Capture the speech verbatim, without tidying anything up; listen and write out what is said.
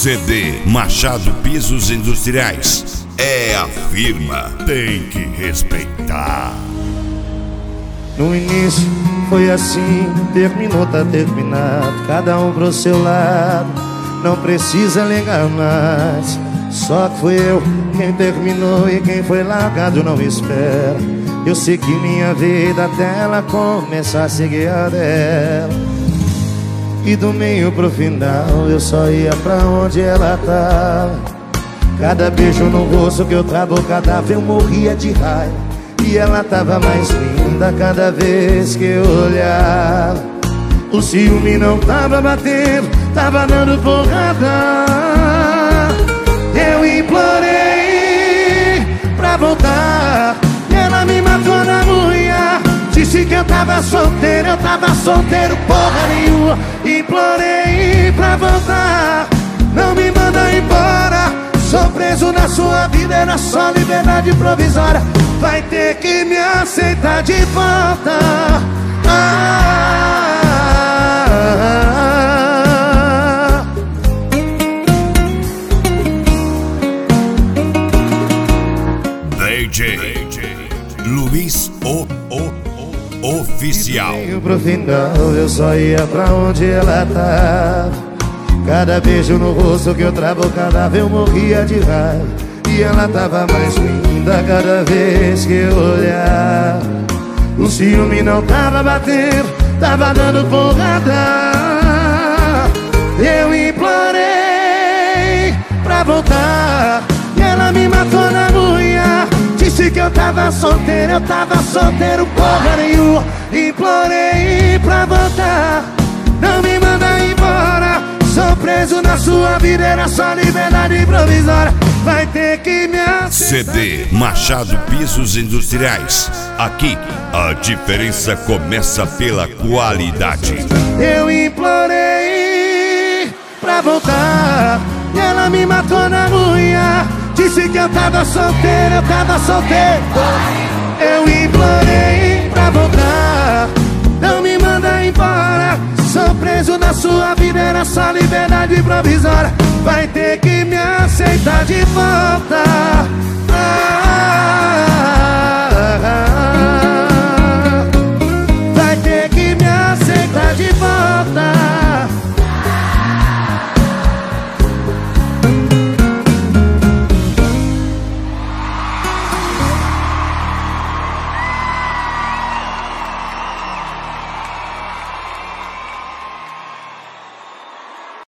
C D Machado Pisos Industriais. É a firma, tem que respeitar. No início foi assim, terminou, tá terminado. Cada um pro seu lado, não precisa ligar mais. Só que fui eu quem terminou e quem foi largado não espera. Eu segui minha vida até ela começar a seguir a dela. E do meio pro final eu só ia pra onde ela tava. Cada beijo no rosto que eu travo, cada vez eu morria de raiva. E ela tava mais linda cada vez que eu olhava. O ciúme não tava batendo, tava dando porrada. Eu implorei pra voltar, ela me matou na unha. Disse que eu tava solteiro, eu tava solteiro porra nenhuma. Implorei pra voltar, não me manda embora. Sou preso na sua vida, era só liberdade provisória. Vai ter que me aceitar de volta. Ah, D J Luiz o, o, o Oficial. E pro final eu só ia pra onde ela tava. Cada beijo no rosto que eu travo, cada vez eu morria de raiva. E ela tava mais linda cada vez que eu olhava. O ciúme não tava batendo, tava dando porrada. Eu implorei pra voltar, e ela me matou na unha. Disse que eu tava solteiro, eu tava solteiro porra nenhuma. Implorei pra voltar, não me manda embora. Sou preso na sua vida, era só liberdade provisória. Vai ter que me aceitar. C D Machado Pisos Industriais. Aqui a diferença começa pela qualidade. Eu implorei pra voltar, e ela me matou na unha. Disse que eu tava solteiro, eu tava solteiro. Eu implorei pra voltar, não me manda embora. Sou preso na sua vida, era só liberdade provisória. Vai ter que me aceitar de volta. Ah,